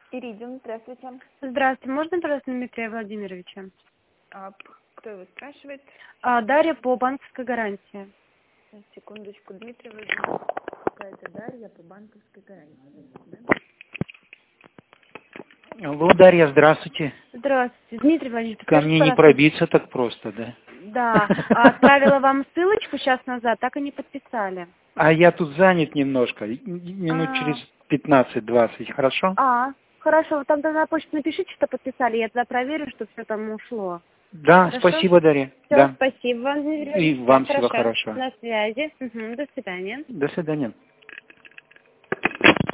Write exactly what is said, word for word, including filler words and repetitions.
Иридиум, здравствуйте. Здравствуйте. Можно, пожалуйста, Дмитрия Владимировича? А, п- кто его спрашивает? А, Дарья по банковской гарантии. Сейчас, секундочку, Дмитрий Владимирович. Какая-то Дарья по банковской гарантии. Да? Алло, Дарья, здравствуйте. Здравствуйте. Дмитрий Владимирович, Ко подскажите, мне не пожалуйста. пробиться так просто, да? Да, а, отправила вам ссылочку час назад, так и не подписали. А я тут занят немножко, м- минут А, через пятнадцать-двадцать, хорошо? а, хорошо, вы там тогда на почту напишите, что подписали, я тогда проверю, что все там ушло. Да, Хорошо? спасибо, Дарья. Все, Да. спасибо вам, Дмитрий И Владимирович. вам Да, всего хорошо. хорошего. На связи. Угу, до свидания. До свидания.